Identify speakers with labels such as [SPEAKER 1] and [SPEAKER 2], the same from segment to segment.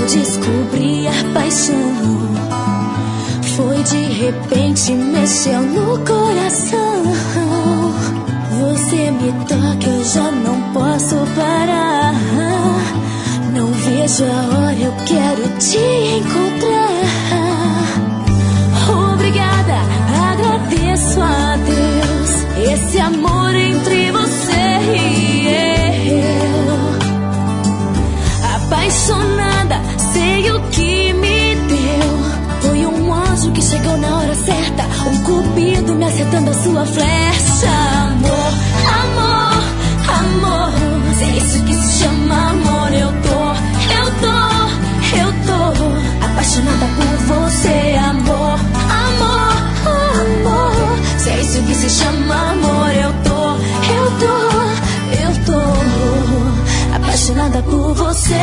[SPEAKER 1] descobri a paixão, foi de repente, mexeu no coração. Você me toca, eu já não posso parar. Não vejo a hora, eu quero te encontrar. Obrigada, agradeço a Deus, esse amor entre você e eu. Apaixonada, sei o que me deu. Foi um anjo que chegou na hora certa, um cupido me acertando a sua flecha. Amor, amor, amor, se é isso que se chama amor. Eu tô apaixonada por você. Amor, amor, amor, se é isso que se chama amor. Eu tô apaixonada por você.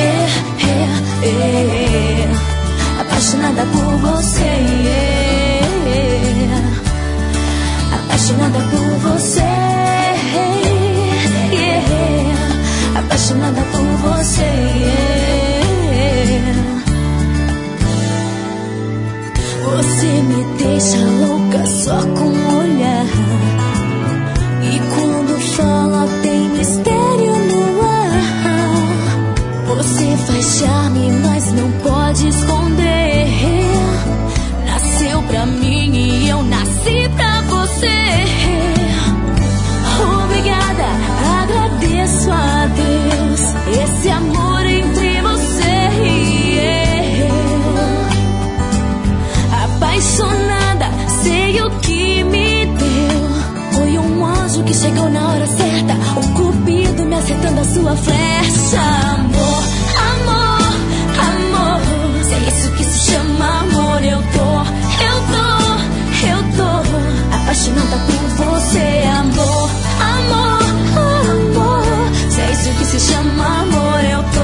[SPEAKER 1] Apaixonada por você. Apaixonada por você. Apaixonada por você. Você me deixa louca só com o olhar, e quando fala tem mistério no ar. Você faz charme, mas não pode esconder. Nasceu pra mim e eu nasci pra você. Obrigada, agradeço a Deus, esse amor entre você e eu. Apaixonada, sei o que me deu. Foi um anjo que chegou na hora certa, um cupido me acertando a sua flecha. Amor, amor, amor, se é isso que se chama amor. Eu tô apaixonada por você. Amor, amor, amor, se é isso que se chama amor. Eu tô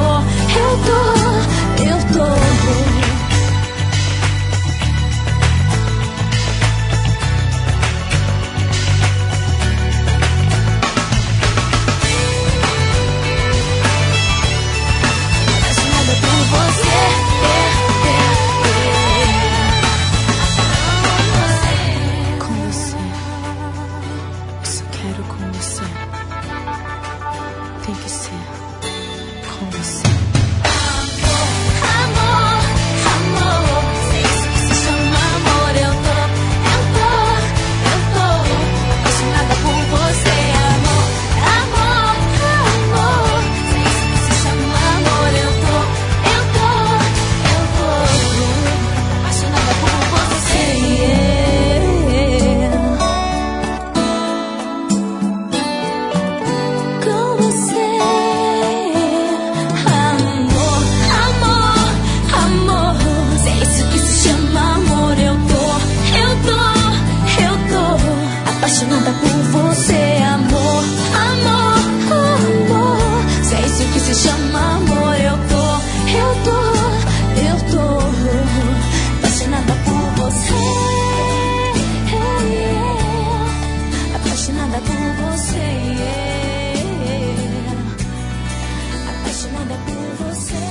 [SPEAKER 1] apaixonada por você.